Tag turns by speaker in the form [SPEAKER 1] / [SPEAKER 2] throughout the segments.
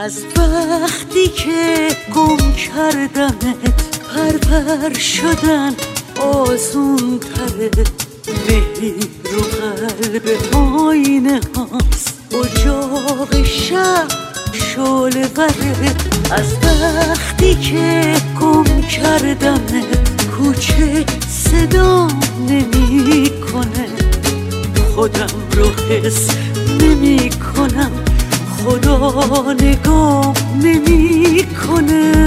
[SPEAKER 1] از وقتی که گم کردمت پرپر شدن آسون تره. مهی رو قلب آینه هاست، اجاق شب شعله وره. از وقتی که گم کردمت کوچه صدا نمی کنه. خودم رو حس نمی کنم، خدا نگاه نمی کنه.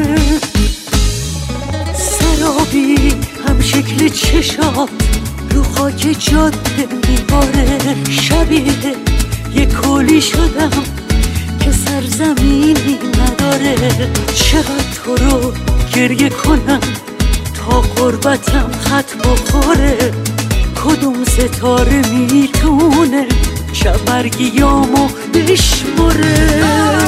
[SPEAKER 1] سرابی هم شکل چشات رو خاک جاده میباره. شبیه یه کولی شدم که سرزمینی نداره. چقدر تو رو گریه کنم تا قربتم خط بخوره. کدوم ستاره میتونه شبرگیامو بشمره؟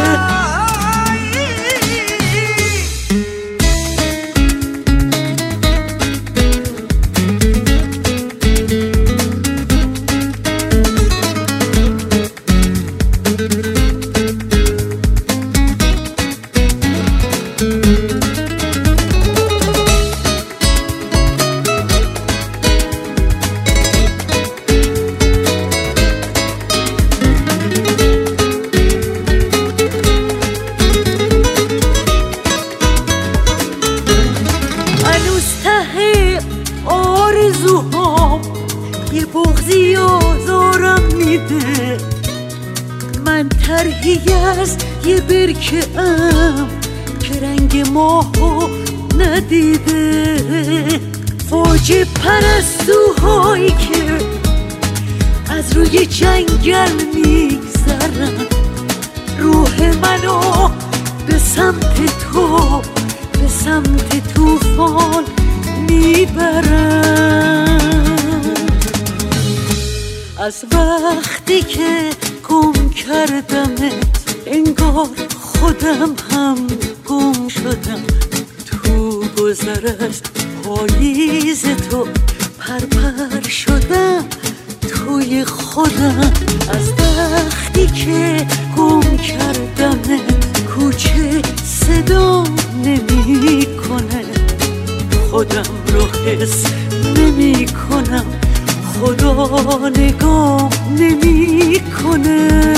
[SPEAKER 1] یه بغضی آزارم میده. من طرحی از یه برکه ام که رنگ ماهو ندیده. فوج پرستوهایی که از روی جنگل میگذرن. روح منو به سمت تو، به سمت طوفان میبرن. از وقتی که گم کردمت انگار خودم هم گم شدم. تو گذر از پاییز تو پرپر شدم توی خودم. از وقتی که گم کردمت کوچه صدا نمی کنه. خودم رو حس نمی کنم، خدا نگاه نمی کنه.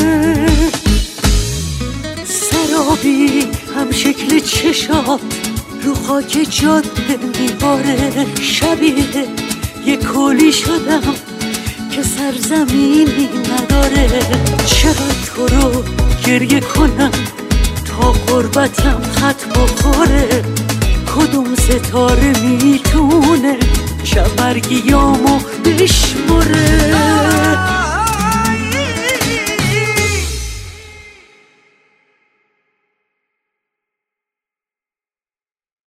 [SPEAKER 1] سرابی هم شکل چشات رو خاک جاده میباره. شبیه یه کولی شدم که سرزمینی نداره. چقدر تو رو گریه کنم تا قربتم خط بخوره. کدوم ستاره میتونه شبرگیامو بشمره؟